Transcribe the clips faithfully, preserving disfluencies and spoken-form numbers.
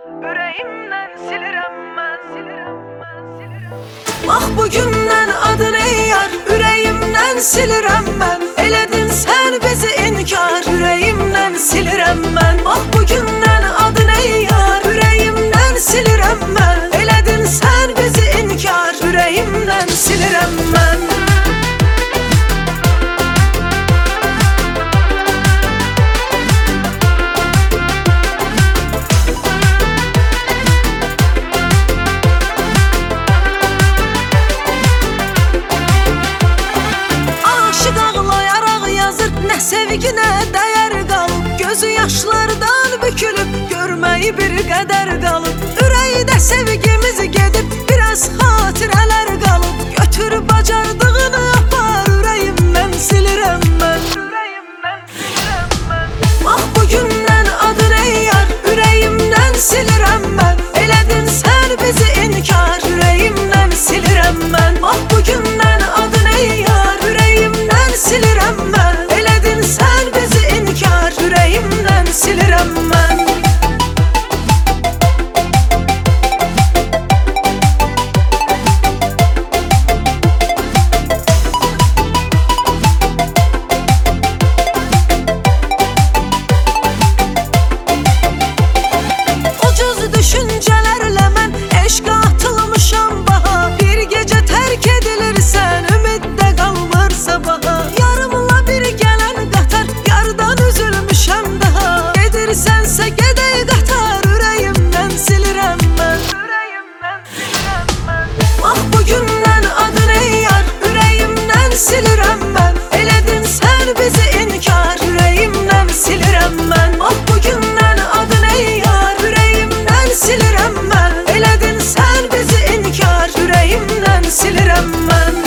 Ürəyimdən silirəm mən, silirəm mən, silirəm. Bax bugündən adı ne yar, ürəyimdən silirəm mən. Elədin sən bizi inkar, ürəyimdən silirəm mən. Bax bugündən adı ne yar, ürəyimdən silirəm mən. Elədin sən bizi inkar, ürəyimdən silirəm mən. Sevginə dəyər qalıb, gözü yaşlardan bükülüb, görməyi bir qədər qalıb. Ürəkdə sevgimiz gedib, biraz xatirələr qalıb. Götür bacardığını apar, ürəyimdən silirəm mən. Ürəyimdən silirəm mən. Bax bugündən adı ne yar, ürəyimdən silirəm mən. Elədin sən bizi inkar, ürəyimdən silirəm mən. Bax bugündən adı ne yar, ürəyimdən silirəm mən. Sen bizi inkar, yüreğimden silirəm mən. Ucuz düşüncelerle mən eşqa atılmışam baha. Bir gece terk edilirsən, ümiddə qalmır sabaha. Yarımla bir gələn qatar, yardan üzülmüşəm daha. Gedirsənsə gedək qatar, ürəyimdən silirəm mən. Ürəyimdən silirəm mən. Bax bugündən adı ne yar, ürəyimdən silirəm mən. Elədin sən bizi inkar, ürəyimdən silirəm mən. Bax bugündən adı ne yar, ürəyimdən silirəm mən. Elədin sən bizi inkar, ürəyimdən silirəm mən.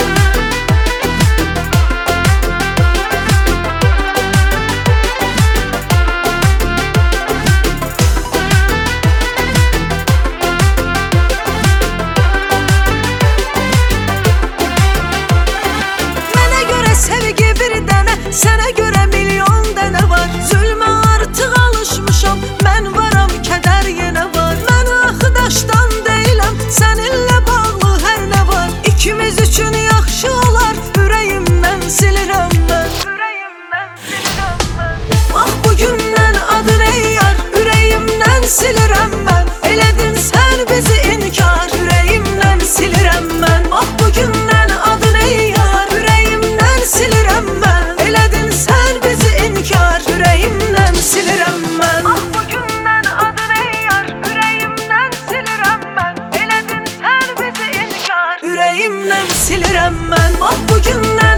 Sevgi bir dənə, sənə görə milyon dənə var. Zülmə artıq alışmışam, mən varam, kədər yenə var. Mən axdaşdan deyiləm, səninlə bağlı hər nə var. İkimiz üçün yaxşı olar, ürəyimdən silirəm mən. Ürəyimdən silirəm mən. Bax bugündən adı ne yar, ürəyimdən silirəm mən. Elədin sən bizi inkar, ürəyimdən silirəm mən. Bax bugündən adı ne yar, ürəyimdən silirəm mən. Elədin sən bizi inkar, ürəyimdən silirəm mən. Ah bugündən adı ne yar, ürəyimdən silirəm mən. Elədin sən bizi inkar, Ürəyimdən silirəm mən. Bax bugündən